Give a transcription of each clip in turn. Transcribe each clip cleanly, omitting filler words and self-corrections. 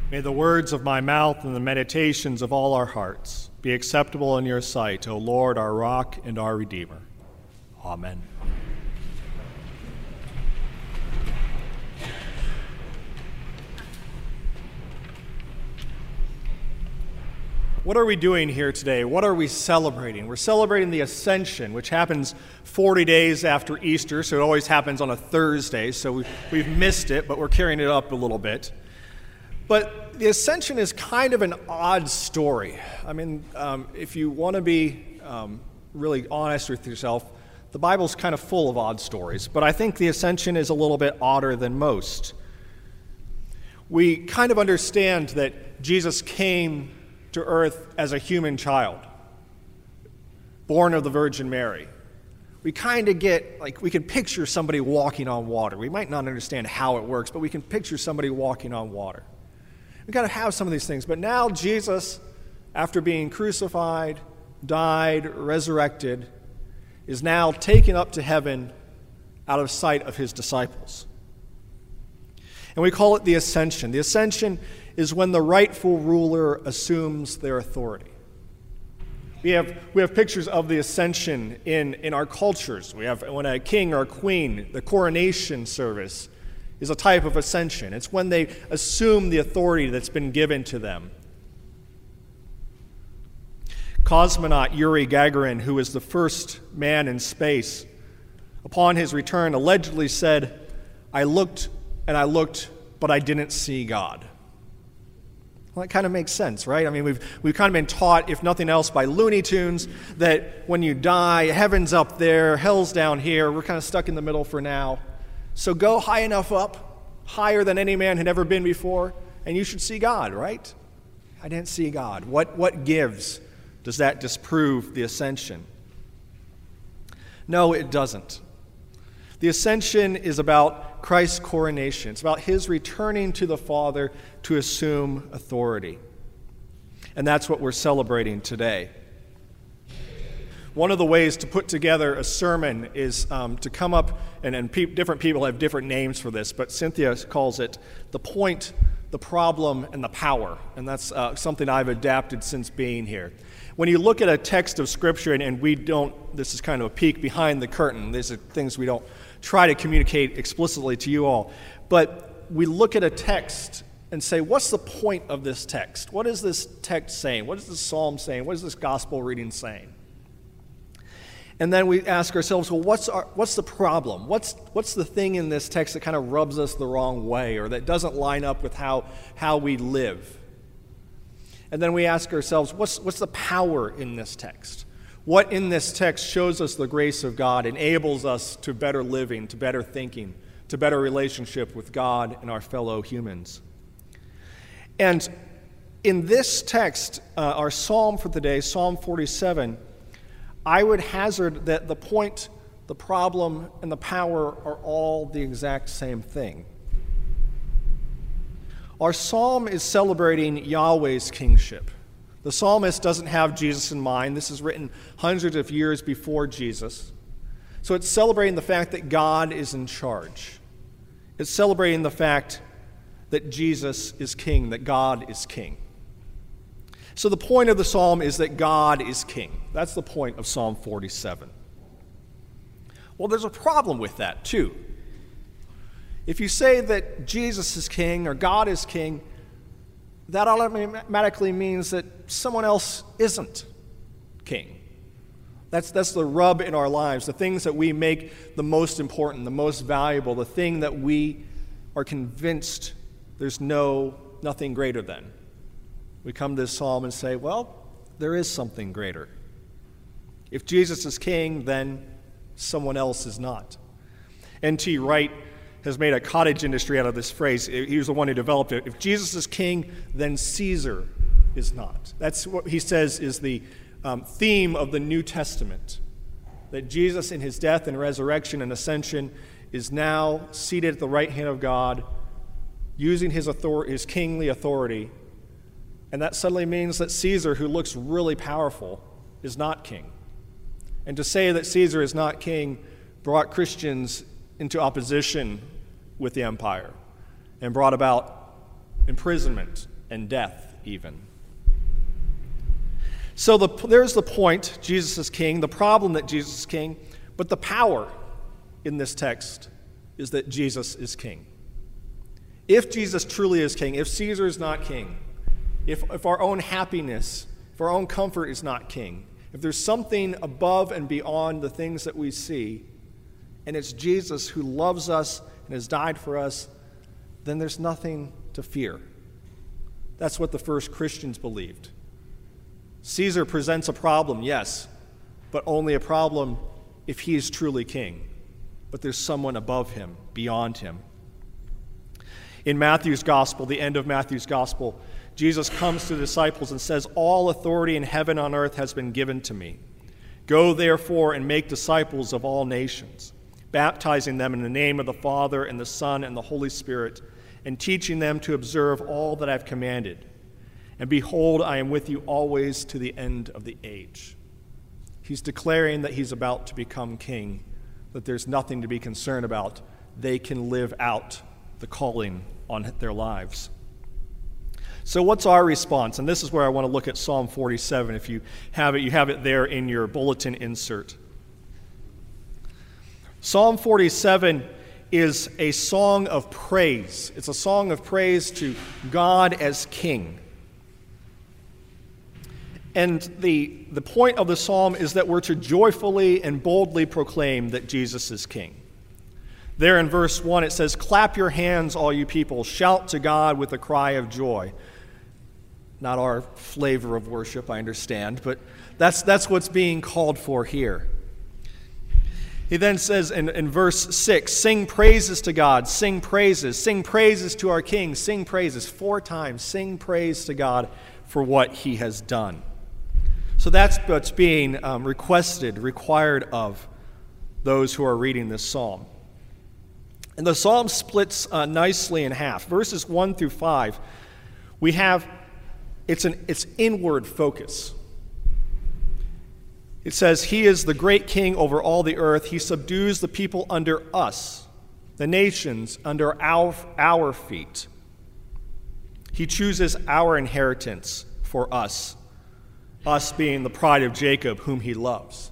May the words of my mouth and the meditations of all our hearts be acceptable in your sight, O Lord, our rock and our Redeemer. Amen. What are we doing here today? What are we celebrating? We're celebrating the Ascension, which happens 40 days after Easter, so it always happens on a Thursday, so we've missed it, but we're carrying it up a little bit. But the Ascension is kind of an odd story. I mean, if you want to be really honest with yourself, the Bible's kind of full of odd stories, but I think the Ascension is a little bit odder than most. We kind of understand that Jesus came to earth as a human child, born of the Virgin Mary. We kind of get, we can picture somebody walking on water. We might not understand how it works, but we can picture somebody walking on water. We kind of have some of these things, but now Jesus, after being crucified, died, resurrected, is now taken up to heaven out of sight of his disciples. And we call it the Ascension. The Ascension is when the rightful ruler assumes their authority. We have pictures of the Ascension in our cultures. We have when a king or a queen, the coronation service is a type of ascension. It's when they assume the authority that's been given to them. Cosmonaut Yuri Gagarin, who was the first man in space, upon his return allegedly said, "I looked and I looked, but I didn't see God." Well, that kind of makes sense, right? I mean, we've kind of been taught, if nothing else, by Looney Tunes, that when you die, heaven's up there, hell's down here, we're kind of stuck in the middle for now. So go high enough up, higher than any man had ever been before, and you should see God, right? I didn't see God. What gives? Does that disprove the Ascension? No, it doesn't. The Ascension is about Christ's coronation. It's about his returning to the Father to assume authority. And that's what we're celebrating today. One of the ways to put together a sermon is to come up, and different people have different names for this, but Cynthia calls it the point, the problem, and the power. And that's something I've adapted since being here. When you look at a text of Scripture, and this is kind of a peek behind the curtain. These are things we don't try to communicate explicitly to you all. But we look at a text and say, what's the point of this text? What is this text saying? What is this psalm saying? What is this gospel reading saying? And then we ask ourselves, well, what's the problem? What's the thing in this text that kind of rubs us the wrong way or that doesn't line up with how we live? And then we ask ourselves, what's the power in this text? What in this text shows us the grace of God, enables us to better living, to better thinking, to better relationship with God and our fellow humans? And in this text, our psalm for today, Psalm 47, I would hazard that the point, the problem, and the power are all the exact same thing. Our psalm is celebrating Yahweh's kingship. The psalmist doesn't have Jesus in mind. This is written hundreds of years before Jesus. So it's celebrating the fact that God is in charge. It's celebrating the fact that Jesus is king, that God is king. So the point of the psalm is that God is king. That's the point of Psalm 47. Well, there's a problem with that, too. If you say that Jesus is king or God is king, that automatically means that someone else isn't king. That's the rub in our lives, the things that we make the most important, the most valuable, the thing that we are convinced there's nothing greater than. We come to this psalm and say, well, there is something greater. If Jesus is king, then someone else is not. N.T. Wright has made a cottage industry out of this phrase. He was the one who developed it. If Jesus is king, then Caesar is not. That's what he says is the theme of the New Testament, that Jesus in his death and resurrection and ascension is now seated at the right hand of God, using his kingly authority. And that suddenly means that Caesar, who looks really powerful, is not king. And to say that Caesar is not king brought Christians into opposition with the empire and brought about imprisonment and death even. So there's the point, Jesus is king, the problem that Jesus is king, but the power in this text is that Jesus is king. If Jesus truly is king, if Caesar is not king, if our own happiness, if our own comfort is not king, if there's something above and beyond the things that we see, and it's Jesus who loves us and has died for us, then there's nothing to fear. That's what the first Christians believed. Caesar presents a problem, yes, but only a problem if he is truly king. But there's someone above him, beyond him. In Matthew's gospel, the end of Matthew's gospel, Jesus comes to the disciples and says, "All authority in heaven and on earth has been given to me. Go therefore and make disciples of all nations, baptizing them in the name of the Father and the Son and the Holy Spirit, and teaching them to observe all that I've commanded. And behold, I am with you always to the end of the age." He's declaring that he's about to become king, that there's nothing to be concerned about. They can live out the calling on their lives. So what's our response? And this is where I want to look at Psalm 47. If you have it there in your bulletin insert. Psalm 47 is a song of praise. It's a song of praise to God as king. And the point of the psalm is that we're to joyfully and boldly proclaim that Jesus is king. There in verse 1 it says, "Clap your hands, all you people, shout to God with a cry of joy." Not our flavor of worship, I understand, but that's what's being called for here. He then says in verse 6, "Sing praises to God, sing praises to our King, sing praises," 4 times, sing praise to God for what he has done. So that's what's being required of those who are reading this psalm. And the psalm splits nicely in half. Verses 1 through 5, we have, it's inward focus. It says, "He is the great king over all the earth. He subdues the people under us, the nations under our feet. He chooses our inheritance for us being the pride of Jacob, whom he loves."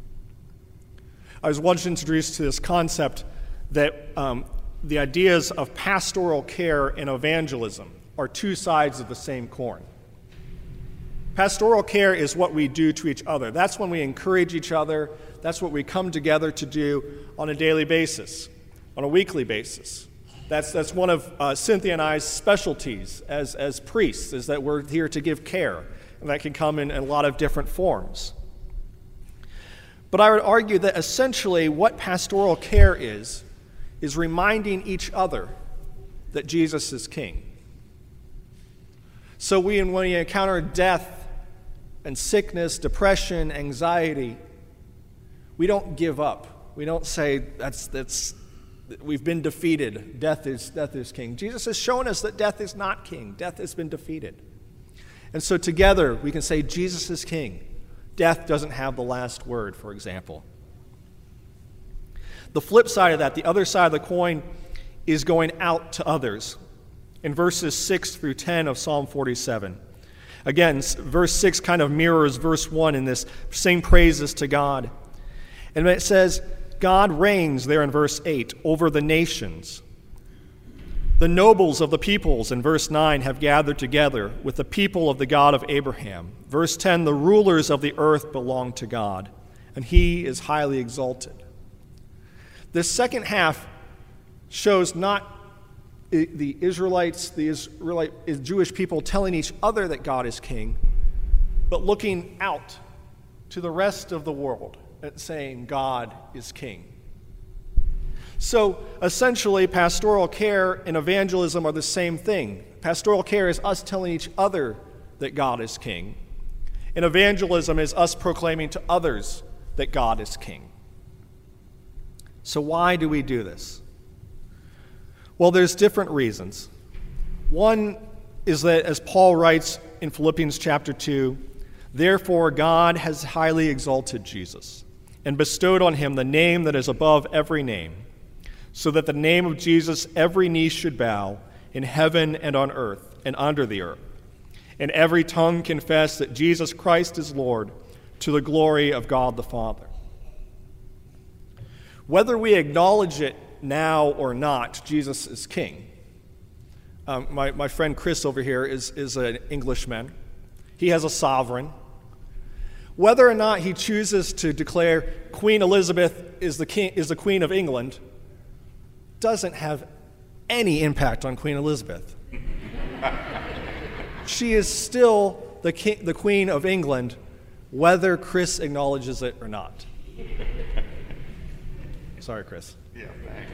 I was once introduced to this concept that the ideas of pastoral care and evangelism are 2 sides of the same coin. Pastoral care is what we do to each other. That's when we encourage each other. That's what we come together to do on a daily basis, on a weekly basis. That's one of Cynthia and I's specialties as priests, is that we're here to give care. And that can come in a lot of different forms. But I would argue that essentially what pastoral care is reminding each other that Jesus is king. So when we encounter death and sickness, depression, anxiety, we don't give up. We don't say we've been defeated. Death is king. Jesus has shown us that death is not king. Death has been defeated. And so together we can say Jesus is king. Death doesn't have the last word, for example. The flip side of that, the other side of the coin, is going out to others. In verses 6 through 10 of Psalm 47. Again, verse 6 kind of mirrors verse 1 in this sing praises to God. And it says, God reigns there in verse 8 over the nations. The nobles of the peoples, in verse 9, have gathered together with the people of the God of Abraham. Verse 10, the rulers of the earth belong to God, and he is highly exalted. This second half shows not the Jewish people telling each other that God is king, but looking out to the rest of the world and saying God is king. So essentially, pastoral care and evangelism are the same thing. Pastoral care is us telling each other that God is king, and evangelism is us proclaiming to others that God is king. So why do we do this? Well, there's different reasons. One is that, as Paul writes in Philippians chapter 2, therefore God has highly exalted Jesus and bestowed on him the name that is above every name, so that the name of Jesus every knee should bow in heaven and on earth and under the earth, and every tongue confess that Jesus Christ is Lord, to the glory of God the Father. Whether we acknowledge it now or not, Jesus is king. My friend Chris over here is an Englishman. He has a sovereign. Whether or not he chooses to declare Queen Elizabeth is the Queen of England doesn't have any impact on Queen Elizabeth. She is still the Queen of England, whether Chris acknowledges it or not. Sorry, Chris. Yeah, thanks.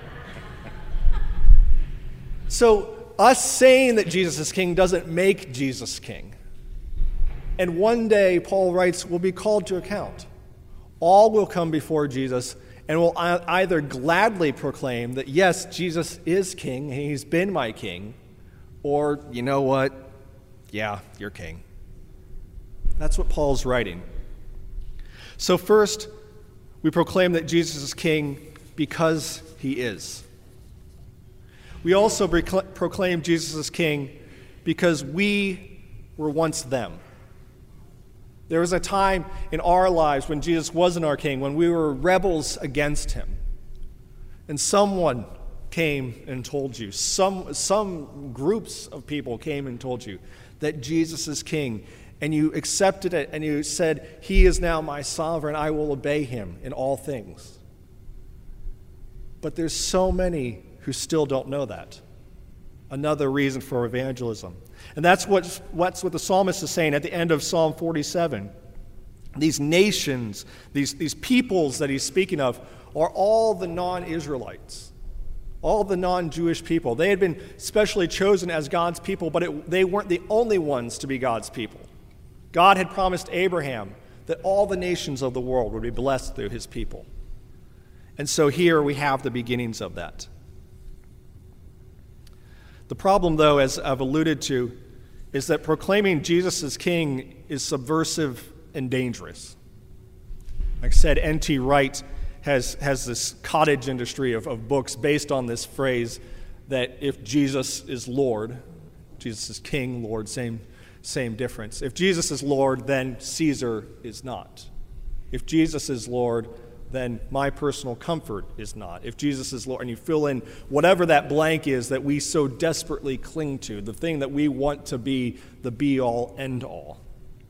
So us saying that Jesus is king doesn't make Jesus king. And one day, Paul writes, we'll be called to account. All will come before Jesus and will either gladly proclaim that, yes, Jesus is king, and he's been my king, or, you know what, yeah, you're king. That's what Paul's writing. So first, we proclaim that Jesus is king because he is. We also proclaim Jesus is king because we were once them. There was a time in our lives when Jesus wasn't our king, when we were rebels against him. And someone came and told you, some groups of people came and told you that Jesus is king. And you accepted it and you said, he is now my sovereign, I will obey him in all things. But there's so many who still don't know that. Another reason for evangelism. And that's what the psalmist is saying at the end of Psalm 47. These nations, these peoples that he's speaking of, are all the non-Israelites, all the non-Jewish people. They had been specially chosen as God's people, but they weren't the only ones to be God's people. God had promised Abraham that all the nations of the world would be blessed through his people. And so here we have the beginnings of that. The problem, though, as I've alluded to, is that proclaiming Jesus as king is subversive and dangerous. Like I said, N.T. Wright has this cottage industry of books based on this phrase that if Jesus is Lord, Jesus is king, Lord, same difference. If Jesus is Lord, then Caesar is not. If Jesus is Lord, then my personal comfort is not. If Jesus is Lord, and you fill in whatever that blank is that we so desperately cling to, the thing that we want to be the be-all, end-all.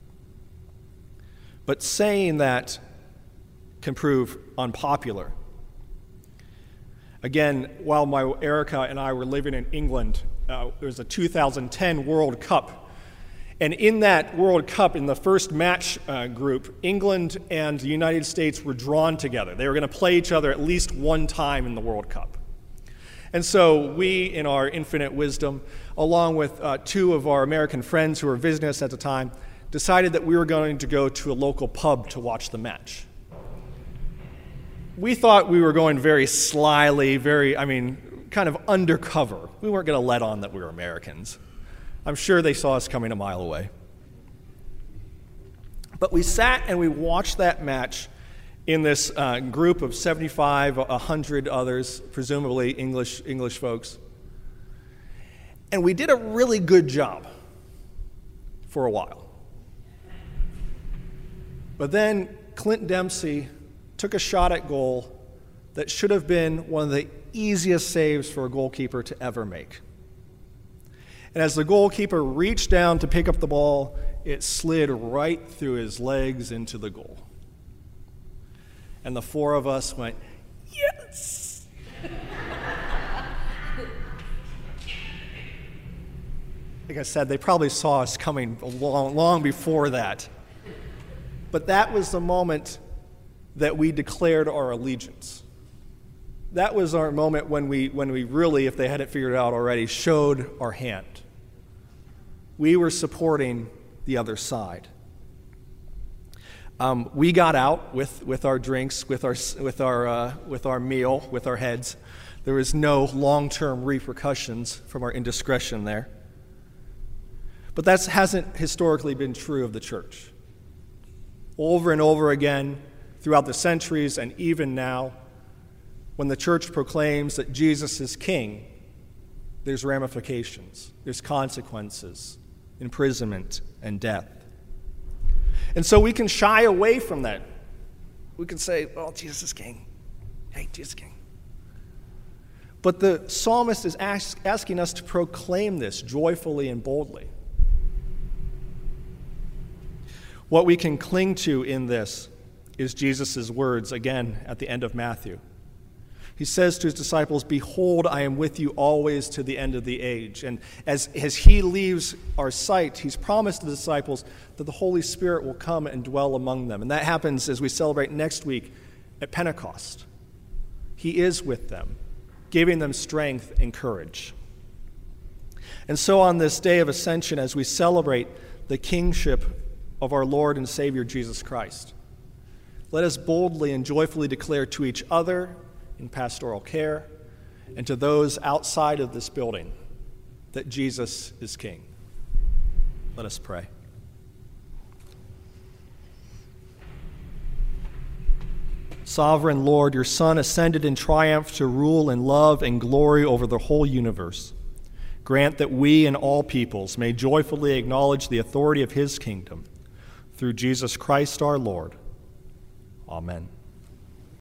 But saying that can prove unpopular. Again, while Erica and I were living in England, there was a 2010 World Cup. And in that World Cup, in the first match group, England and the United States were drawn together. They were going to play each other at least one time in the World Cup. And so we, in our infinite wisdom, along with two of our American friends who were visiting us at the time, decided that we were going to go to a local pub to watch the match. We thought we were going very slyly, kind of undercover. We weren't going to let on that we were Americans. I'm sure they saw us coming a mile away. But we sat and we watched that match in this group of 75, 100 others, presumably English folks. And we did a really good job for a while. But then Clint Dempsey took a shot at goal that should have been one of the easiest saves for a goalkeeper to ever make. And as the goalkeeper reached down to pick up the ball, it slid right through his legs into the goal. And the four of us went, yes! Like I said, they probably saw us coming long before that. But that was the moment that we declared our allegiance. That was our moment when we really, if they hadn't figured it out already, showed our hand. We were supporting the other side. We got out with our drinks, with our meal, with our heads. There was no long-term repercussions from our indiscretion there. But that hasn't historically been true of the church. Over and over again, throughout the centuries and even now, when the church proclaims that Jesus is king, there's ramifications, there's consequences, imprisonment, and death. And so we can shy away from that. We can say, well, Jesus is king. Hey, Jesus is king. But the psalmist is asking us to proclaim this joyfully and boldly. What we can cling to in this is Jesus' words again at the end of Matthew. He says to his disciples, "Behold, I am with you always to the end of the age." And as he leaves our sight, he's promised the disciples that the Holy Spirit will come and dwell among them. And that happens as we celebrate next week at Pentecost. He is with them, giving them strength and courage. And so on this day of Ascension, as we celebrate the kingship of our Lord and Savior Jesus Christ, let us boldly and joyfully declare to each other in pastoral care and to those outside of this building that Jesus is King. Let us pray. Sovereign Lord, your Son ascended in triumph to rule in love and glory over the whole universe. Grant that we and all peoples may joyfully acknowledge the authority of his kingdom. Through Jesus Christ our Lord. Amen.